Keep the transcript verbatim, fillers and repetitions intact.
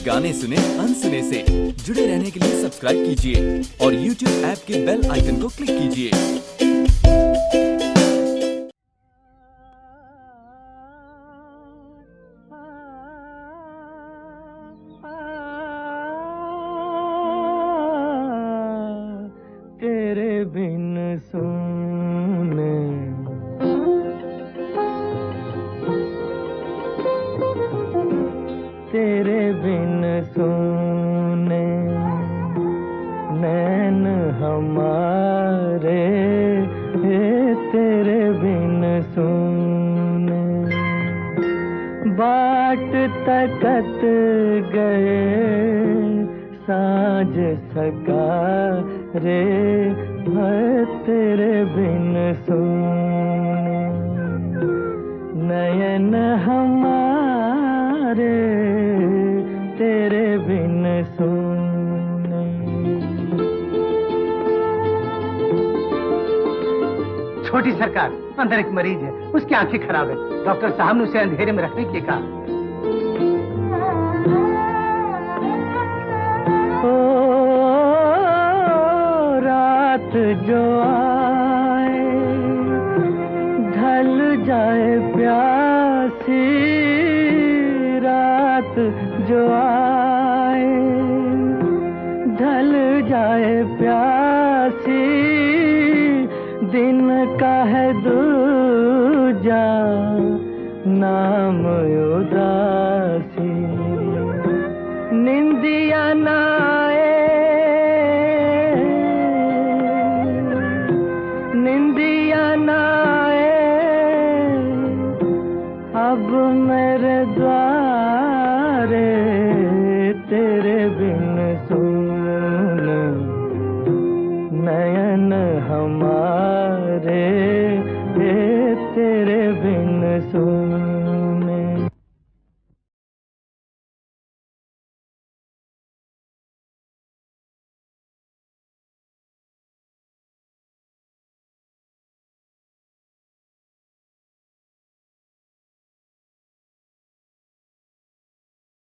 गाने सुने अनसुने से। जुड़े रहने के लिए सब्सक्राइब कीजिए और यूट्यूब ऐप के बेल आइकन को क्लिक कीजिए। तेरे बिन सुने तेरे बिन सुने नैन हमारे, तेरे बिन सुने बाट तकत गए साँझ सकारे, तेरे बिन सुने नयन हमारे, तेरे बिन सुने। छोटी सरकार, अंदर एक मरीज है, उसकी आंखें खराब है। डॉक्टर साहब ने उसे अंधेरे में रखने के लिए कहा। जो आए ढल जाए प्यासी रात, जो आए ढल जाए प्यासी, दिन का है दूजा नाम उदासी। निंदिया ना निंदिया नाए अब मेरे द्वारे, तेरे बिन सुन नयन हमारे, तेरे बिन सुन।